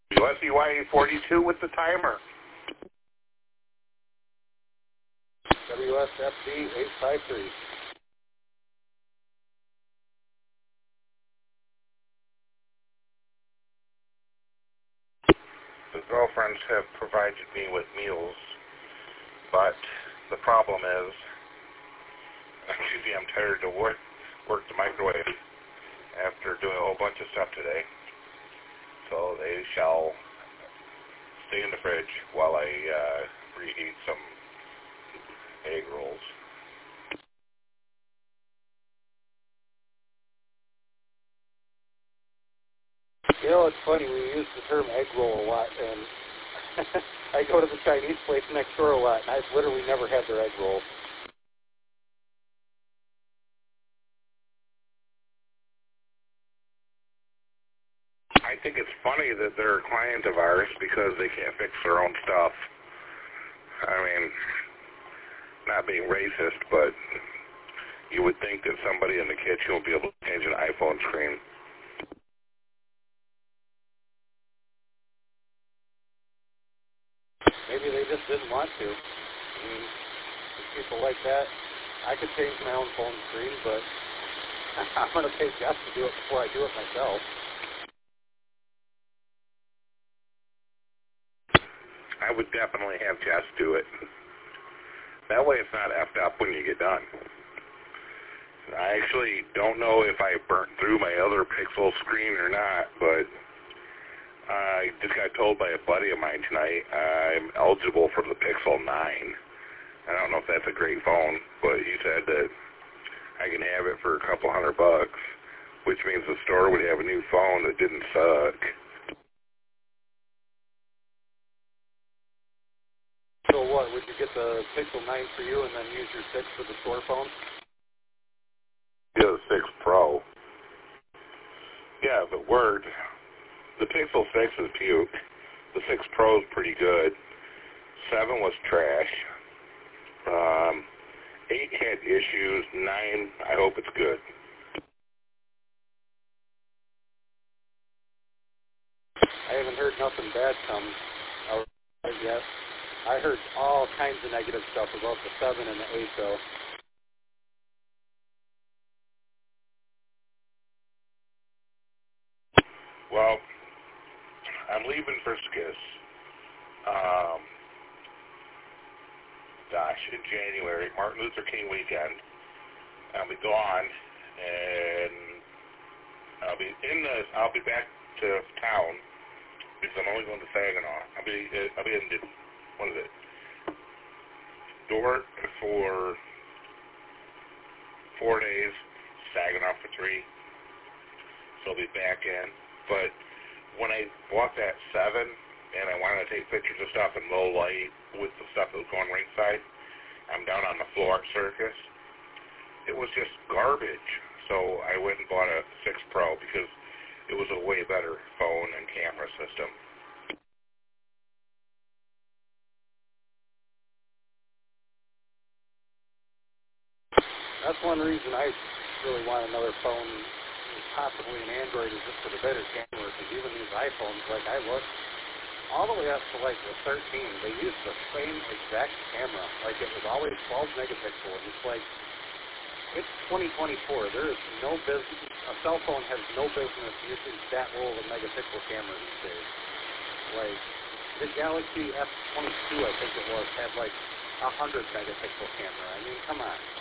WSEY 42 with the timer. WSFD 853. The girlfriends have provided me with meals, but the problem is, I'm tired to work the microwave after doing a whole bunch of stuff today. So they shall stay in the fridge while I reheat some egg rolls. You know, it's funny, we use the term egg roll a lot, and I go to the Chinese place next door a lot, and I've literally never had their egg roll. I think it's funny that they're a client of ours because they can't fix their own stuff. I mean, not being racist, but you would think that somebody in the kitchen would be able to change an iPhone screen. Maybe they just didn't want to. I mean, people like that, I could change my own phone screen, but I'm going to pay Jeff to do it before I do it myself. I would definitely have Jess do it. That way it's not effed up when you get done. I actually don't know if I burnt through my other Pixel screen or not, but I just got told by a buddy of mine tonight I'm eligible for the Pixel 9. I don't know if that's a great phone, but he said that I can have it for a couple $100, which means the store would have a new phone that didn't suck. So what, would you get the Pixel 9 for you and then use your 6 for the store phone? Yeah, the 6 Pro. Yeah, if it worked. The Pixel 6 is puke. The 6 Pro is pretty good. 7 was trash. 8 had issues. 9, I hope it's good. I haven't heard nothing bad come out yet. I heard all kinds of negative stuff about the 7 and the 8, though. Well, I'm leaving for Skis. In January, Martin Luther King weekend. I'll be gone, and I'll be back to town because I'm only going to Saginaw. I'll be in Dordt for 4 days, Saginaw for 3. So I'll be back in. But when I bought that 7 and I wanted to take pictures of stuff in low light with the stuff that was going ringside, I'm down on the Florida Circus. It was just garbage. So I went and bought a 6 Pro because it was a way better phone and camera system. That's one reason I really want another phone, possibly an Android, is just for the better camera, because even these iPhones, like I looked, all the way up to like the 13, they used the same exact camera. Like it was always 12 megapixel, and it's like, it's 2024. There is no business, a cell phone has no business using that low of a megapixel camera these days. Like, the Galaxy S22, I think it was, had like 100 megapixel camera. I mean, come on.